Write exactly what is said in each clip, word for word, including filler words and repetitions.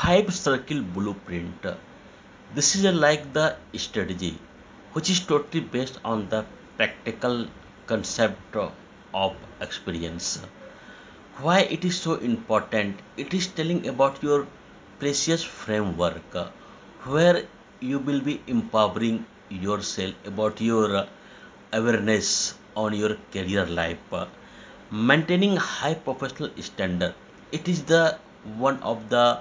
five circle blueprint. This is a like the strategy which is totally based on the practical concept of experience. Why it is so important? It is telling about your precious framework uh, where you will be empowering yourself about your uh, awareness on your career life, uh, maintaining high professional standard. It is the one of the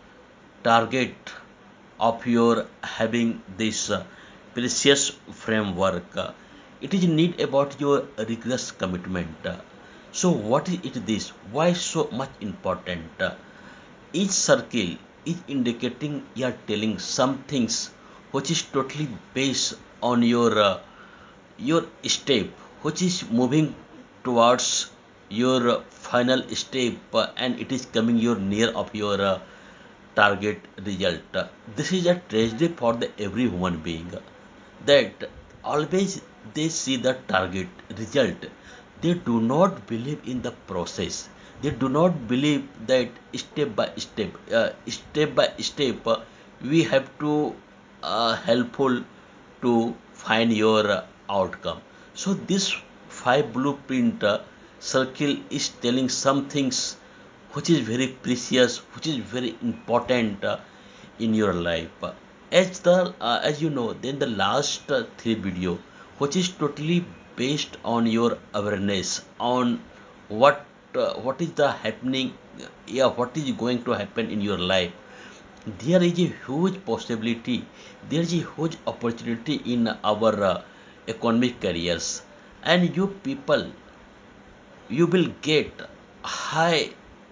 target of your having this uh, precious framework. Uh, it is need about your rigorous commitment. Uh, so what is it this? Why so much important? Uh, each circle is indicating you are telling some things which is totally based on your uh, your step which is moving towards your uh, final step, uh, and it is coming your near of your uh, target result. This is a tragedy for the every human being that always they see the target result. They do not believe in the process. They do not believe that step by step, uh, step by step, uh, we have to uh, helpful to find your uh, outcome. So this five blueprint uh, circle is telling some things which is very precious, which is very important uh, in your life. As the uh, as you know, then the last uh, three video, which is totally based on your awareness on what uh, what is the happening, yeah, what is going to happen in your life. There is a huge possibility, there is a huge opportunity in our uh, economic careers, and you people, you will get high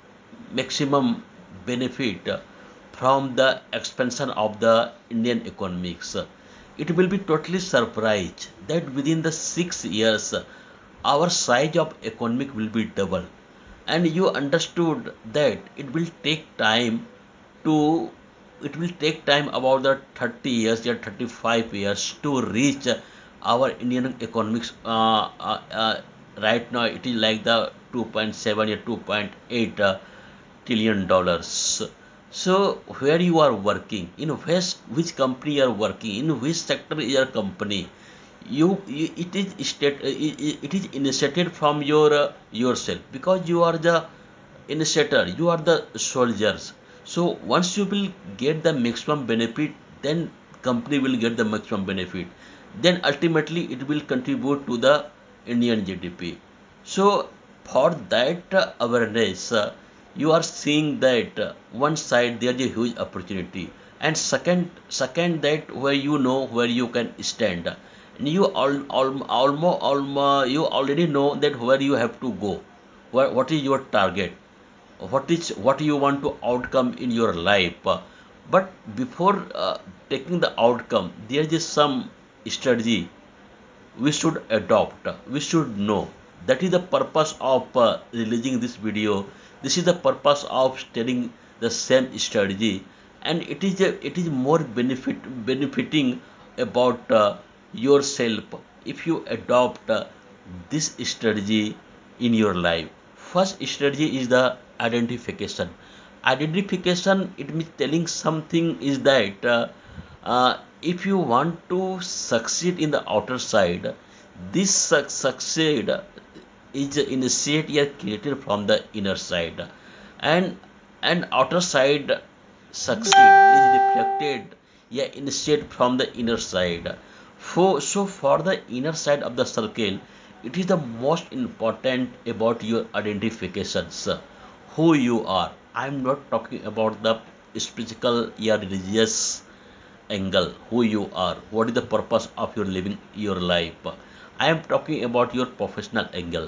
maximum benefit from the expansion of the Indian economics. It will be totally surprised that within the six years our size of economic will be double, and you understood that it will take time to it will take time about the thirty years or thirty-five years to reach our Indian economics. Uh, uh, uh, right now it is like the two point seven or two point eight uh, trillion dollars. So where you are working, in which which company you are working, in which sector is your company, you, you it is state uh, it, it is initiated from your uh, yourself, because you are the initiator, you are the soldiers. So once you will get the maximum benefit, then company will get the maximum benefit, then ultimately it will contribute to the Indian G D P. So for that uh, awareness, uh, you are seeing that uh, one side there is a huge opportunity, and second second that where you know where you can stand, and you all, all almost almost you already know that where you have to go, what, what is your target, what is what you want to outcome in your life. But before uh, taking the outcome, there is some strategy we should adopt, we should know. That is the purpose of uh, releasing this video. This is the purpose of telling the same strategy, and it is a, it is more benefit benefiting about uh, yourself if you adopt uh, this strategy in your life. First strategy is the identification. Identification, it means telling something is that uh, uh, if you want to succeed in the outer side, this su- succeed is initiated created from the inner side, and and outer side succeed is reflected, yeah, initiated from the inner side. For, so for the inner side of the circle, it is the most important about your identifications, who you are. I am not talking about the spiritual, yeah, religious angle, who you are, what is the purpose of your living your life. I am talking about your professional angle.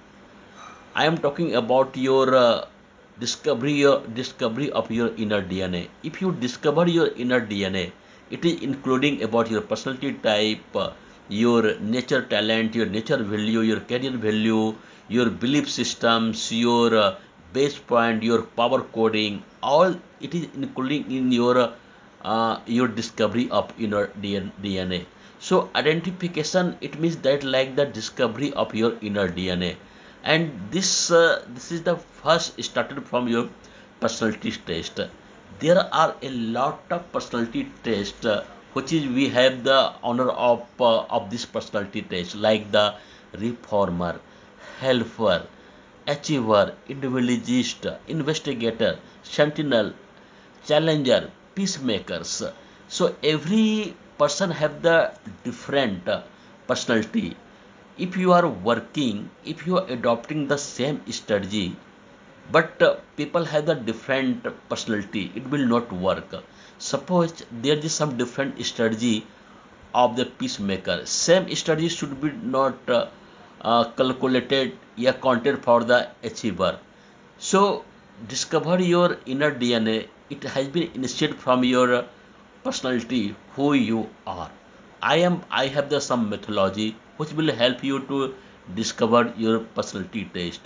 I am talking about your uh, discovery, your discovery of your inner D N A. If you discover your inner D N A, it is including about your personality type, uh, your nature talent, your nature value, your career value, your belief systems, your uh, base point, your power coding. All it is including in your uh, uh, your discovery of inner D N A. So identification, it means that like the discovery of your inner D N A, and this uh, this is the first started from your personality test. There are a lot of personality tests uh, which is we have the honor of uh, of this personality test, like the reformer, helper, achiever, individualist, investigator, sentinel, challenger, peacemakers. So every person have the different uh, personality. If you are working, if you are adopting the same strategy, but uh, people have the different personality, it will not work. Suppose there is some different strategy of the peacemaker, same strategy should be not uh, uh, calculated, yeah, counted for the achiever. So discover your inner DNA. It has been initiated from your uh, personality, who you are. I am i have the some methodology which will help you to discover your personality test.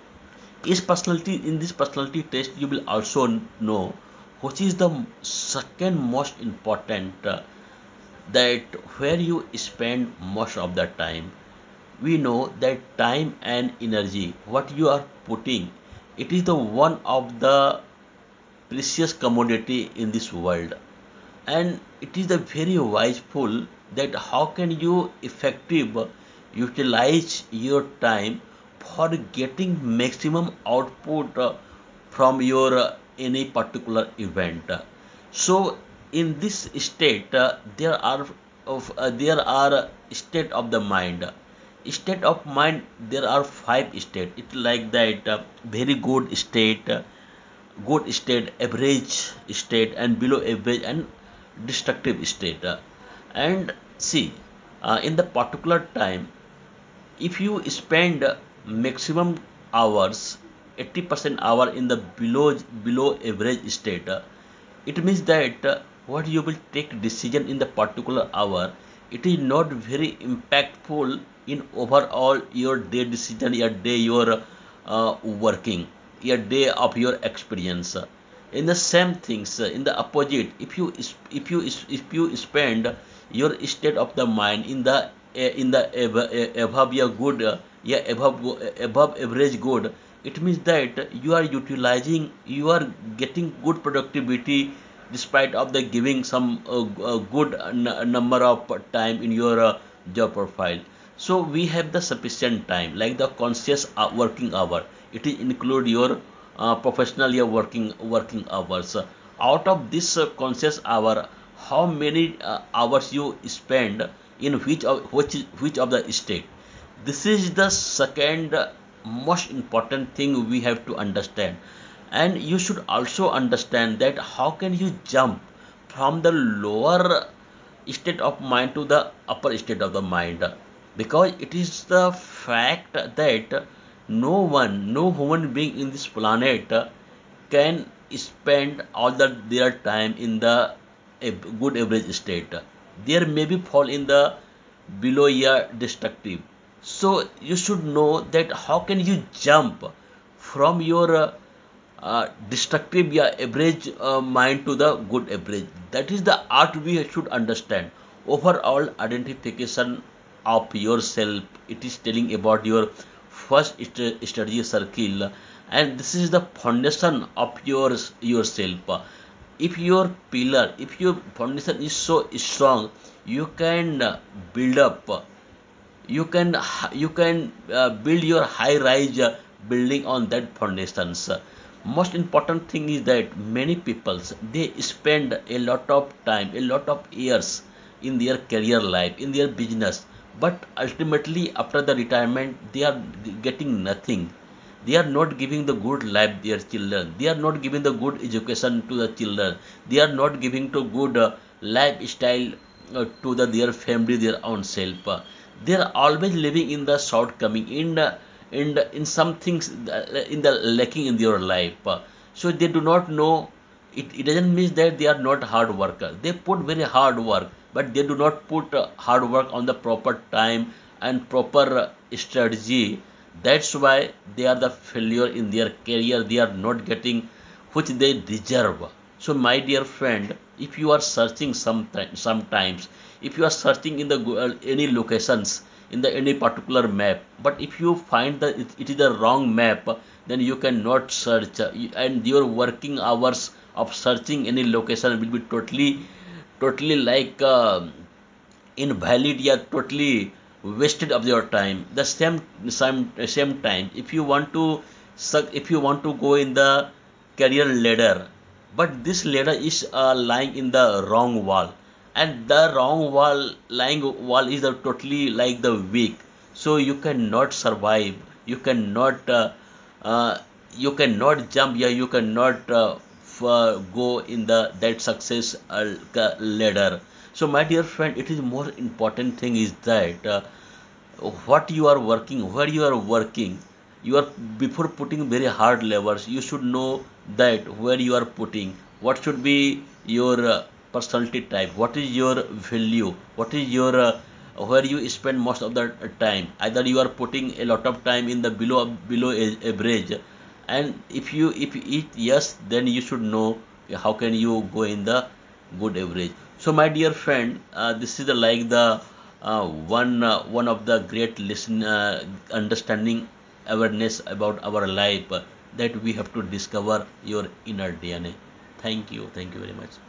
Is personality In this personality test you will also know which is the second most important, uh, that where you spend most of the time. We know that time and energy what you are putting, it is the one of the precious commodity in this world. And it is a very wiseful that how can you effective utilize your time for getting maximum output uh, from your uh, any particular event. So in this state uh, there are of uh, there are uh, state of the mind. State of mind, there are five state. It like that uh, very good state, uh, good state, average state, and below average, and destructive state. Uh, and see, uh, in the particular time, if you spend maximum hours, eighty percent hour in the below below average state, uh, it means that uh, what you will take decision in the particular hour, it is not very impactful in overall your day decision, your day your uh, working, your day of your experience. In the same things, uh, in the opposite, if you if you if you spend your state of the mind in the uh, in the above your good, uh, yeah, above above average good, it means that you are utilizing, you are getting good productivity despite of the giving some uh, uh, good n- number of time in your uh, job profile. So we have the sufficient time, like the conscious uh, working hour, it is include your uh, professional your working working hours. Out of this uh, conscious hour, how many uh, hours you spend in which of which which of the state. This is the second most important thing we have to understand. And you should also understand that how can you jump from the lower state of mind to the upper state of the mind, because it is the fact that no one, no human being in this planet can spend all the, their time in the a good average state. There may be fall in the below year destructive. So you should know that how can you jump from your uh, uh, destructive, yeah, average uh, mind to the good average. That is the art we should understand. Overall identification of yourself. It is telling about your first strategy circle, and this is the foundation of yours yourself. If your pillar, if your foundation is so strong, you can uh, build up, you can you can uh, build your high rise uh, building on that foundations. Most important thing is that many peoples, they spend a lot of time, a lot of years in their career life, in their business, but ultimately after the retirement they are getting nothing. They are not giving the good life their children, they are not giving the good education to the children, they are not giving to good uh, lifestyle uh, to the their family, their own self. They are always living in the shortcoming, in the, in the, in some things uh, in the lacking in their life. So they do not know. It, it doesn't mean that they are not hard worker, they put very hard work, but they do not put uh, hard work on the proper time and proper uh, strategy. That's why they are the failure in their career, they are not getting which they deserve. So my dear friend, if you are searching sometimes sometimes if you are searching in the uh, any locations in the any particular map, but if you find that it, it is the wrong map, then you cannot search, uh, and your working hours of searching any location will be totally totally like uh, invalid, yeah, totally wasted of your time. The same same same time, if you want to suck if you want to go in the career ladder, but this ladder is uh, lying in the wrong wall, and the wrong wall lying wall is the totally like the weak, so you cannot survive, you cannot uh, uh, you cannot jump, yeah, you cannot uh, f- uh, go in the that success uh, ladder. So my dear friend, it is more important thing is that uh, what you are working, where you are working, you are, before putting very hard levels, you should know that where you are putting, what should be your uh, personality type, what is your value, what is your uh, where you spend most of the time. Either you are putting a lot of time in the below below average, and if you if you eat yes, then you should know how can you go in the good average. So my dear friend, uh, this is the like the uh, one uh, one of the great listen uh, understanding awareness about our life, uh, that we have to discover your inner D N A. Thank you, thank you very much.